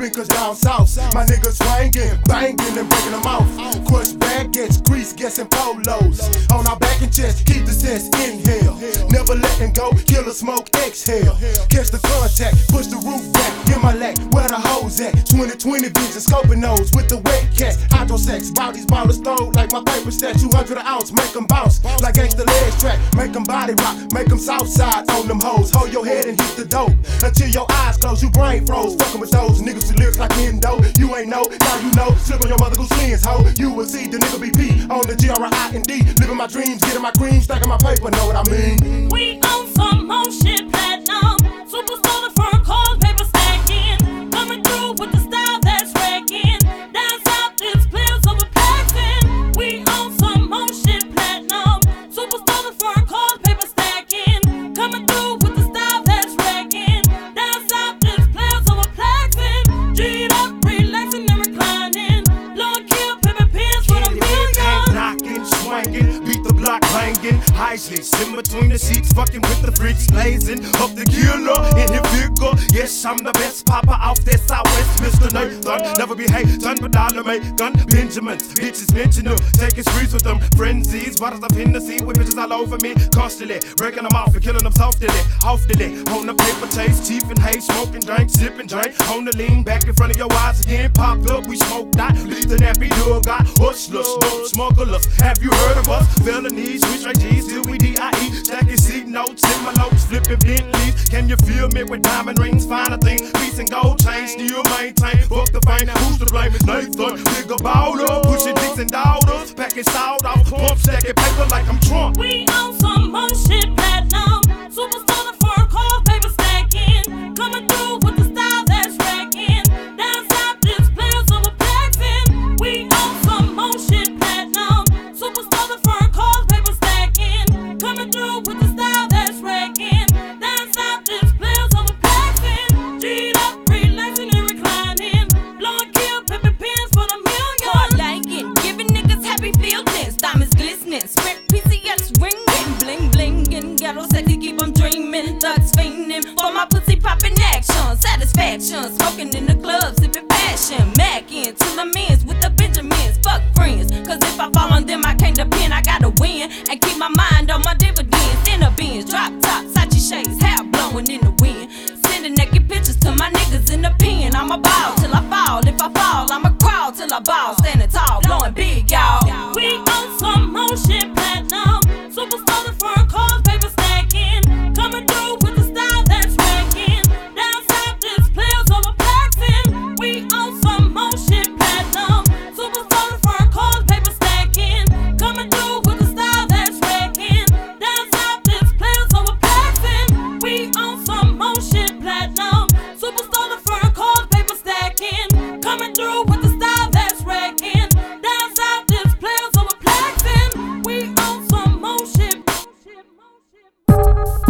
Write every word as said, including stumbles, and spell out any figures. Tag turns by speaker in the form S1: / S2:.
S1: me, cause down south, my niggas swangin', bangin' and breaking them off. Crush baguettes, grease, gas and polos. On our back and chest, keep the sense inhale. Never letting go, kill or smoke, exhale. Catch the contact, push the roof back, in my lap, where the hoes at? twenty twenty vision, scoping those with the wet cats. Hydro sex, bodies ballers throw like my paper stat. two hundred an ounce, make them bounce like gangsta legs track. Make them body rock, make them south side on them hoes. Hold your head and hit the dope until your eyes close, you brain froze. Fucking with those niggas with lyrics like Endo. You ain't know, now you know. Slip on your mother goose lens, ho. You will see the nigga B P on the G R I N D. Living my dreams, getting my cream, stacking my paper, know what I mean?
S2: We on some more shit, platinum. Super solar fur, cold paper stacking. Coming through with the style that's wrecking. Down south, it's players over Paxton. We on some more shit, platinum. Super solar fur, cold paper stacking. Coming through with the style that's wrecking. Down south, it's players over Paxton. G'd up, relaxing and reclining. Blowing kill, pimpin' pins for the million.
S3: Knocking, swinging, beat the block banging. High slicks in between the seats, fucking with the freaks blazing. Up the killer in his vehicle. Yes, I'm the best papa out there southwest, Mister Nathan. Never be hatin', but dollar make gun Benjamins. Bitches mention them, taking streets with them. Frenzies, bottles of Hennessy with bitches all over me. Constantly breaking them off and killing them softly, off the leg. On the paper chase, chief and hay, smoking drink, sipping drink. On the lean, back in front of your eyes again. Popped up, we smoked out. Leave the nappy dog got hustlers, dope smugglers. Have you heard of us? Felonies, we straight G's till we D I E. Stacking seat notes, envelopes, flipping Bentleys. Can you feel me with diamond rings? Find a thing, piece and gold chain, still maintain. Fuck the fame, who's to blame? Nathan, bigger baller, pushing dicks and daughters, packing sawed off, pump stacking paper like I'm Trump.
S2: We on some more shit, platinum. Super solar fur, cold paper stacking. Coming through with the style that's wrecking. Down south, it's players over Paxton. We on some more shit, platinum. Super solar fur, cold paper stacking. Coming through with the style that's wrecking. Down south, it's players over Paxton. G'd up, relaxing and reclining. Blowing kill, pimpin' pins for the million.
S4: Hard like it, giving niggas happy feelings. Diamonds glistening, sprint P C S ringing, bling blinging. Ghetto sexy, keep 'em dreaming. Thugs fiending for my pussy poppin' action. Satisfaction, smoking in the club, sipping passion. Mackin' till I'm ends with the Benjamins. Fuck friends, cause if I fall on them, I can't depend. I gotta win and keep my mind on my dividends. In a Benz, drop top, Sachi shades, hair blowing in the wind. Sending naked pictures to my niggas in the pen. I'm a baller.